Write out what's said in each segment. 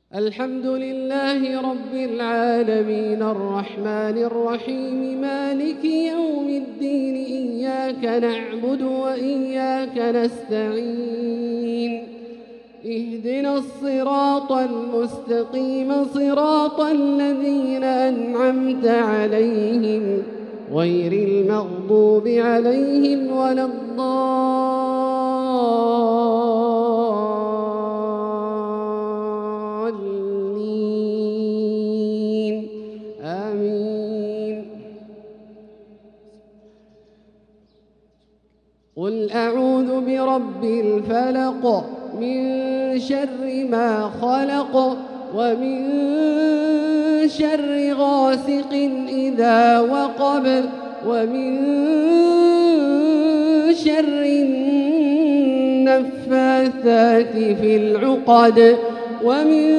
الحمد لله رب العالمين الرحمن الرحيم مالك يوم الدين إياك نعبد وإياك نستعين اهدنا الصراط المستقيم صراط الذين أنعمت عليهم غير المغضوب عليهم ولا الضالين آمين. قل أعوذ برب الفلق من شر ما خلق ومن شر غاسق إذا وقب ومن شر النفاثات في العقد ومن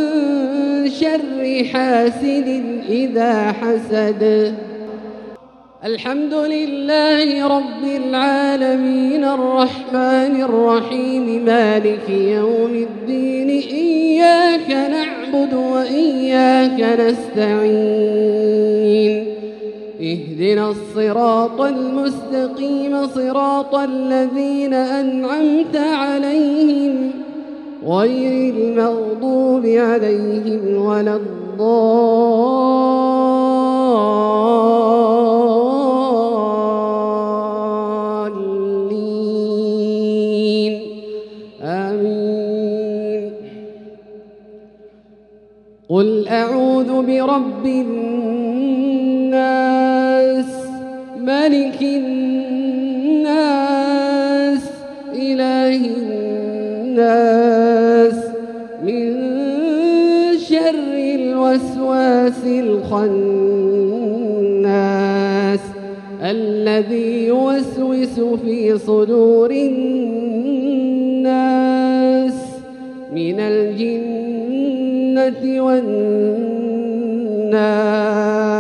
شر حاسد إذا حسد. الحمد لله رب العالمين الرحمن الرحيم مالك يوم الدين إياك نعبد وإياك نستعين اهدنا الصراط المستقيم صراط الذين أنعمت عليهم غير المغضوب عليهم ولا الضالين آمين. قل أعوذ برب الناس ملك الناس إله الناس من شر الوسواس الخناس الذي يوسوس في صدور الناس من الجنة والناس.